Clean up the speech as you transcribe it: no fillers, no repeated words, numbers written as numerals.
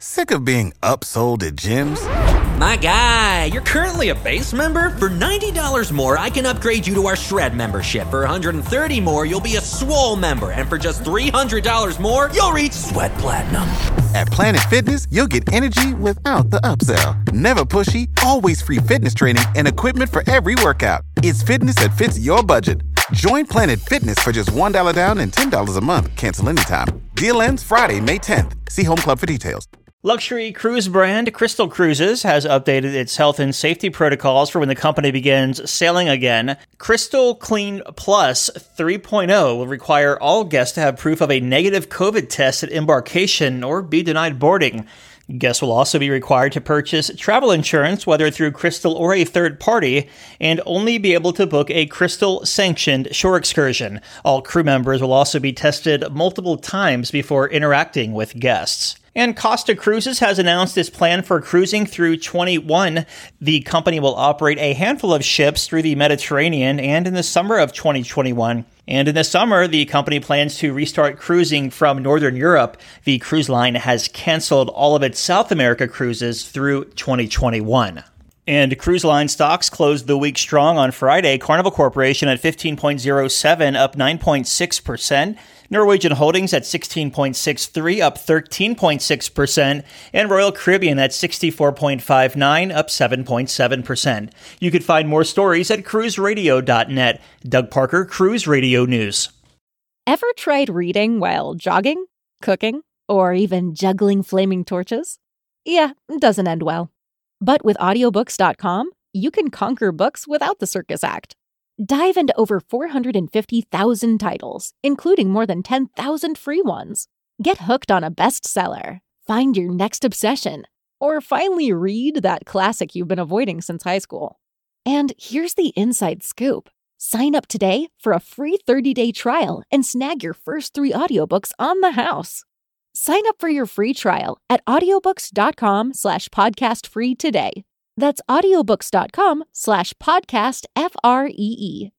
Sick of being upsold at gyms? My guy, you're currently a base member? For $90 more, I can upgrade you to our Shred membership. For $130 more, you'll be a Swole member. And for just $300 more, you'll reach Sweat Platinum. At Planet Fitness, you'll get energy without the upsell. Never pushy, always free fitness training and equipment for every workout. It's fitness that fits your budget. Join Planet Fitness for just $1 down and $10 a month. Cancel anytime. Deal ends Friday, May 10th. See Home Club for details. Luxury cruise brand Crystal Cruises has updated its health and safety protocols for when the company begins sailing again. Crystal Clean Plus 3.0 will require all guests to have proof of a negative COVID test at embarkation or be denied boarding. Guests will also be required to purchase travel insurance, whether through Crystal or a third party, and only be able to book a Crystal-sanctioned shore excursion. All crew members will also be tested multiple times before interacting with guests. And Costa Cruises has announced its plan for cruising through 2021. The company will operate a handful of ships through the Mediterranean and in the summer of 2021. And in the summer, the company plans to restart cruising from Northern Europe. The cruise line has canceled all of its South America cruises through 2021. And cruise line stocks closed the week strong on Friday. Carnival Corporation at 15.07, up 9.6%. Norwegian Holdings at 16.63, up 13.6%, and Royal Caribbean at 64.59, up 7.7%. You could find more stories at cruiseradio.net. Doug Parker, Cruise Radio News. Ever tried reading while jogging, cooking, or even juggling flaming torches? Yeah, it doesn't end well. But with audiobooks.com, you can conquer books without the circus act. Dive into over 450,000 titles, including more than 10,000 free ones. Get hooked on a bestseller, find your next obsession, or finally read that classic you've been avoiding since high school. And here's the inside scoop. Sign up today for a free 30-day trial and snag your first 3 audiobooks on the house. Sign up for your free trial at audiobooks.com/podcastfree today. That's audiobooks.com/podcastfree.